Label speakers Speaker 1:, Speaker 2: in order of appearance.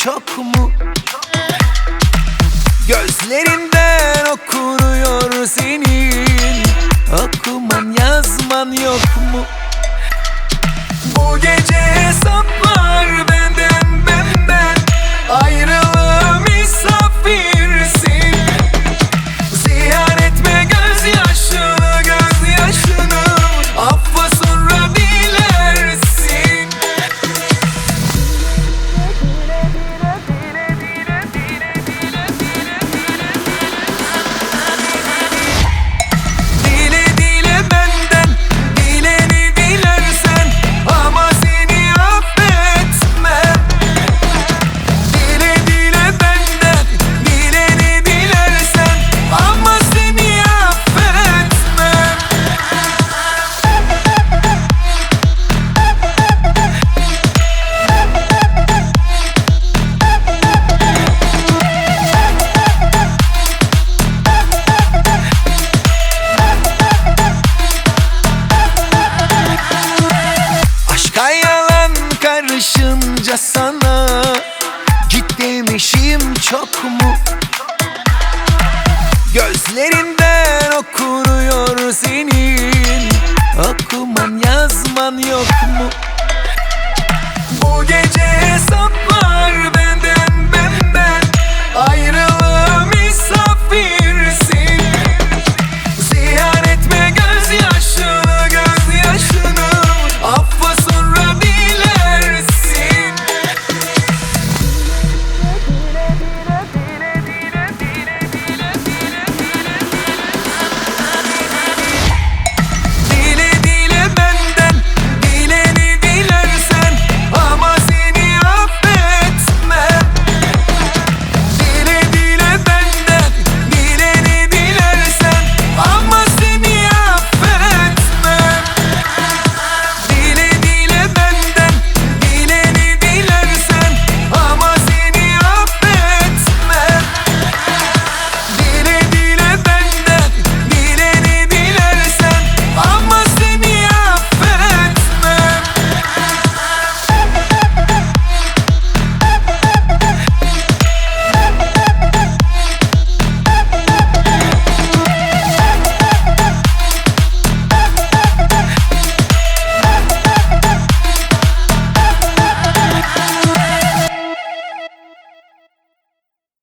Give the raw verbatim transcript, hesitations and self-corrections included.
Speaker 1: çok mu? Gözlerinden okunuyor senin. Okuman yazman yok mu? Bu gece hesaplar benden benden. Ayrılığa misafirsin. Ziyan etme gözyaşını gözyaşını. Affa sonra dilersin. Dile dile benden, dileni dilersen ama seni affetmem. Dile dile benden, dileni dilersen ama seni affetmem. Aşka yalan karışınca sana git demişim çok mu? Gözlerinden okunuyor senin. Okuman yazman yok mu? Bu gece hesap